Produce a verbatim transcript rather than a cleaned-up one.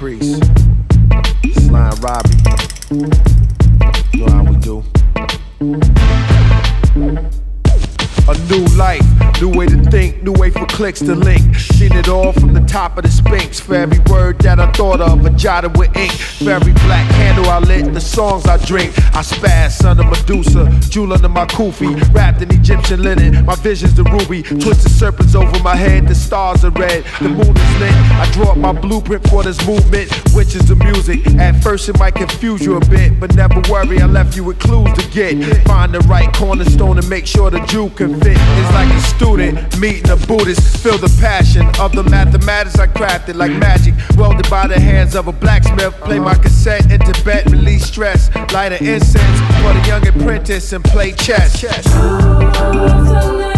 Priest, Slime Robbie. You know how we do. A new life, new way to think, new way for clicks to link. Seen it all from the top of the Sphinx. For every word that I thought of, I jotted with ink. For every black candle I lit, the songs I drink. I spaz, son of Medusa, jewel under my kufi, wrapped in Egyptian linen. My vision's the ruby, twisted serpents over my head. The stars are red, the moon is lit. I draw up my blueprint for this movement, which is the music. At first it might confuse you a bit, but never worry, I left you with clues to get. Find the right cornerstone and make sure the Jew can fit. It's like a student meeting a Buddhist. Feel the passion of the mathematics I crafted like magic, welded by the hands of a blacksmith. Play my cassette in Tibet, release stress. Light an incense for the young apprentice and play chess. chess.